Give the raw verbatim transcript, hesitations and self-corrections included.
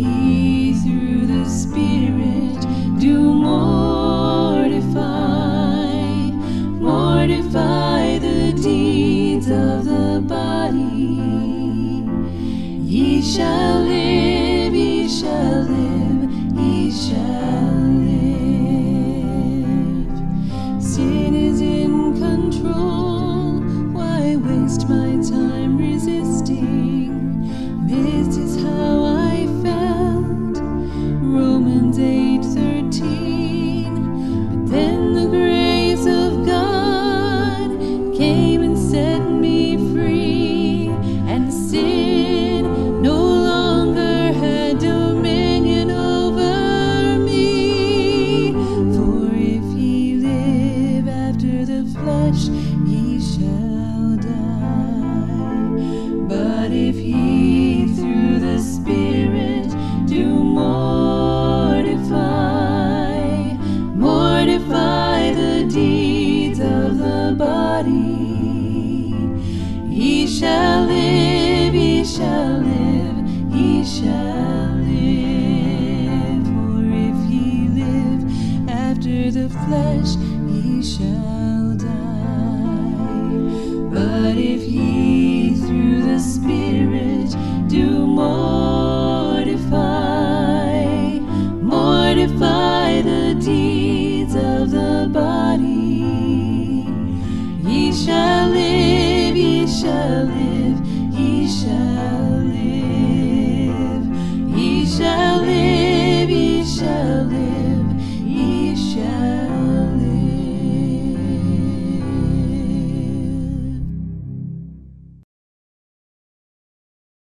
he through the Spirit do mortify, mortify the deeds of the body, ye shall live, ye shall live, ye shall live. Sin is in control, why waste my time resisting? This is how I felt, Romans eight thirteen. But then the grace of God came and set me free, and sin no longer had dominion over me. For if ye live after the flesh, ye shall die. But if ye through the Spirit do mortify, mortify the deeds of the body, ye shall live, ye shall live, ye shall live. For if ye live after the flesh,